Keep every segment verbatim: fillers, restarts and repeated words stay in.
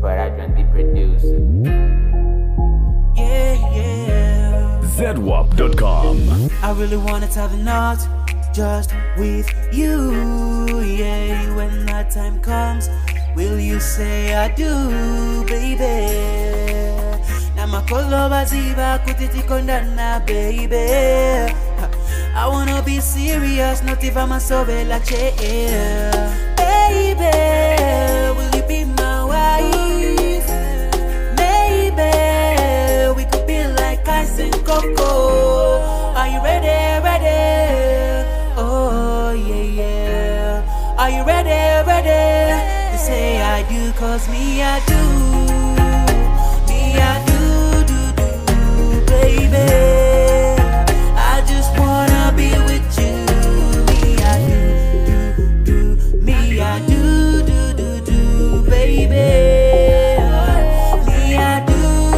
Faradran the producer. Yeah, yeah. Z W A P dot com. I really wanna tell the not just with you. Yeah, when that time comes, will you say I do, baby? Na makolo baziba kutiti kondana, baby. I wanna be serious, not if I'm a sobela chair. Baby, will you be my wife? Maybe we could be like ice and cocoa. Are you ready, ready? Oh yeah, yeah. Are you ready, ready? To say I do, cause me I do. Me I do, do, do, baby. I just wanna be with you. Me I do, do, do. Me I do, do, do, do, baby. Me I do,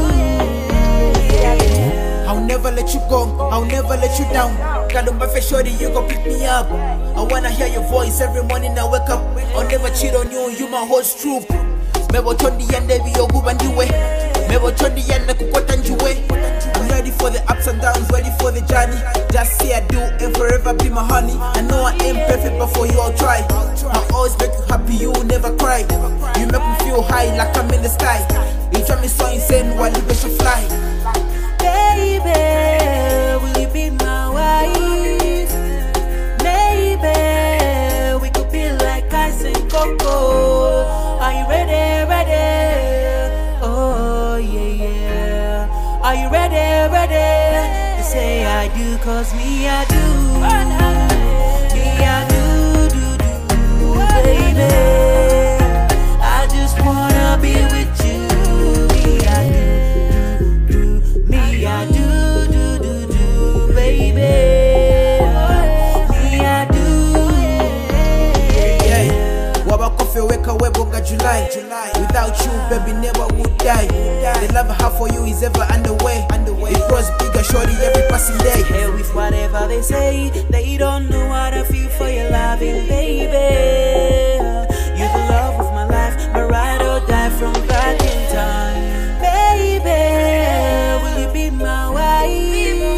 yeah. I'll never let you go, I'll never let you down. Got on my face, shorty, you gon' pick me up. I wanna hear your voice every morning I wake up. I'll never cheat on you, you my whole truth. Mebo chondi yande biyo gubandiwe. Mebo chondi yande kukotanjuwe. I'm ready for the ups and downs, ready for the journey. Just say I do and forever be my honey. I know I ain't perfect, but for you I'll try. I'll always make you happy, you will never cry. You make me feel high like I'm in the sky. You drive me so insane while you wish you fly. Baby, will you be my wife? Maybe we could be like ice and cocoa. Are you ready, ready? Oh yeah, yeah. Are you ready, ready? To say I do, cause me I do. Me I do, do, do, baby. I just wanna be with you. Me I do, do, do. Me I do, do, do, do, baby. Me I do, yeah, yeah. Waba coffee wake away boga July. Without you, baby, never would die. The love I have for you is ever underway. It grows bigger, shorty, every passing day. Hell with whatever they say, they don't know what I feel for your loving, baby. You're the love of my life, my ride or die from back in time. Baby, will you be my wife?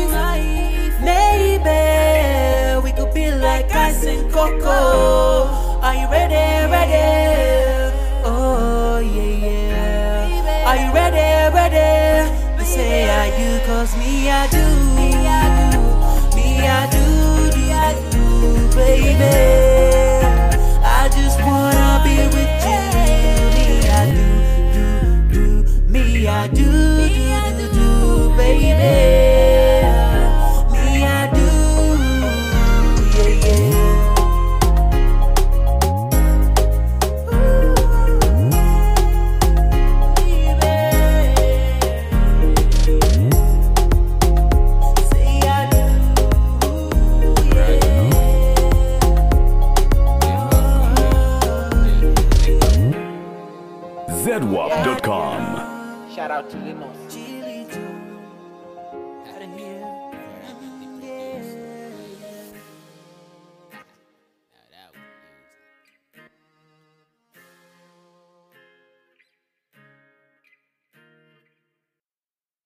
Maybe we could be like ice and cocoa. Are you ready, ready? Oh yeah, yeah. Are you ready, ready? To say I do, cause me I do. Me I do, me I do, do, do, baby. I just wanna be with you. Me I do, do, do. Me I do, do, do, do, baby. Me I do, yeah, yeah. Z W A P dot com. Shout out to Limos.